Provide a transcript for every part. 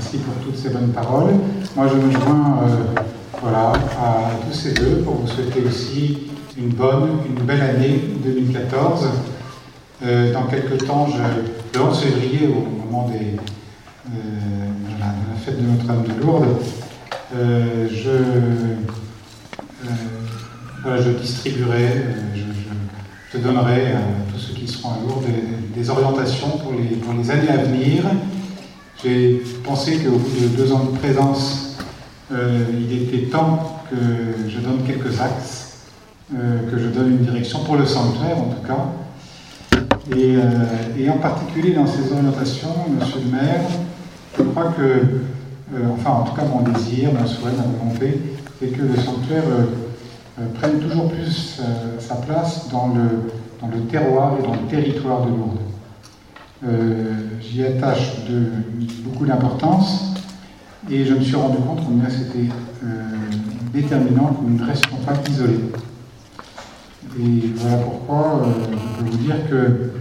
merci pour toutes ces bonnes paroles. Moi, je me joins voilà, à tous ces deux pour vous souhaiter aussi une belle année 2014. Dans quelques temps, le 11 février, au moment de la fête de Notre-Dame de Lourdes, je distribuerai, je donnerai à tous ceux qui seront à Lourdes des orientations pour les années à venir. J'ai pensé qu'au bout de 2 ans de présence, il était temps que je donne quelques axes, que je donne une direction pour le sanctuaire en tout cas. Et en particulier dans ces orientations, Monsieur le maire, je crois que, enfin en tout cas mon désir, mon souhait, ma volonté, c'est que le sanctuaire prenne toujours plus sa place dans le terroir et dans le territoire de Lourdes. J'y attache beaucoup d'importance et je me suis rendu compte combien c'était déterminant que nous ne restions pas isolés. Et voilà pourquoi je peux vous dire que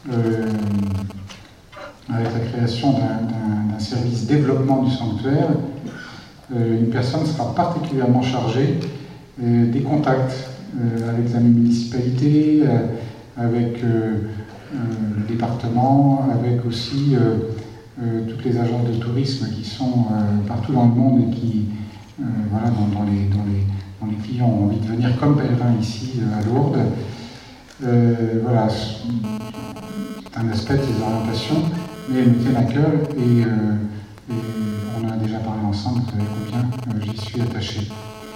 avec la création d'un service développement du sanctuaire, une personne sera particulièrement chargée des contacts avec la municipalité, avec le département, avec aussi toutes les agences de tourisme qui sont partout dans le monde et qui, voilà, dont les clients ont envie de venir comme pèlerins ici à Lourdes. Voilà, c'est un aspect des orientations, mais elles me tiennent à cœur et on en a déjà parlé ensemble, vous savez combien j'y suis attaché.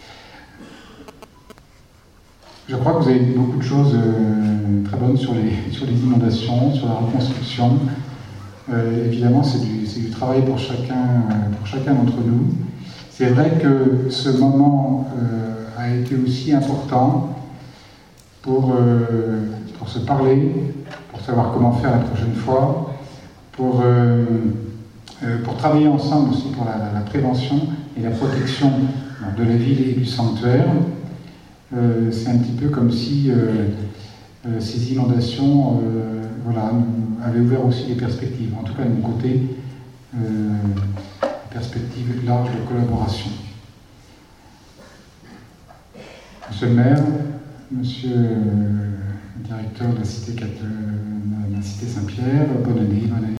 Je crois que vous avez dit beaucoup de choses très bonnes sur les inondations, sur la reconstruction. Évidemment, c'est du travail pour chacun d'entre nous. C'est vrai que ce moment a été aussi important pour se parler, pour savoir comment faire la prochaine fois, pour travailler ensemble aussi pour la prévention et la protection de la ville et du sanctuaire. C'est un petit peu comme si ces inondations voilà, avaient ouvert aussi des perspectives, en tout cas de mon côté, perspectives larges de collaboration. Monsieur le maire, monsieur le directeur de la cité Saint-Pierre, bonne année.